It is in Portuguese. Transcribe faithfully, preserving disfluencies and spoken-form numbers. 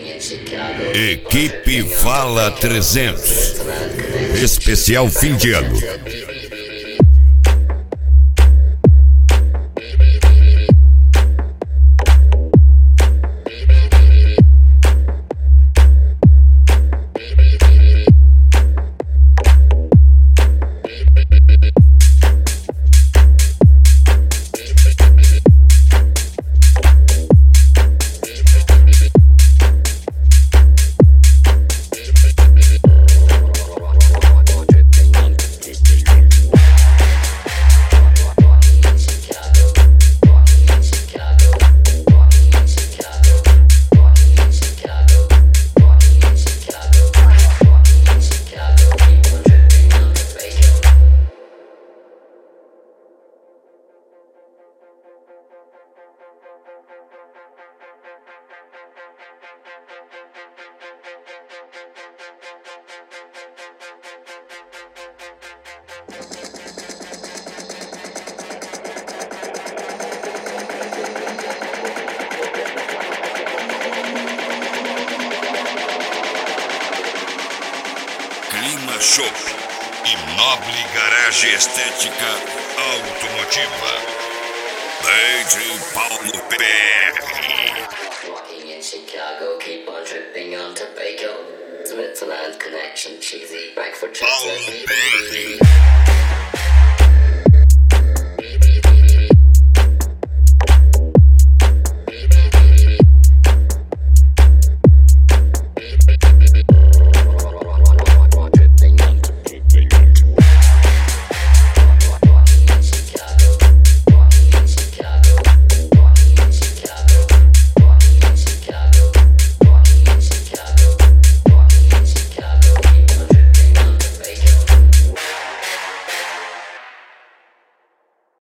Equipe Vala trezentos. Especial fim de ano. Clima Show e Nobre Garagem Estética Automotiva. D J Paulo P R. Walking in Chicago, keep on tripping on tobacco. Switzerland connection, cheesy, Frankfurt, Paulo P R.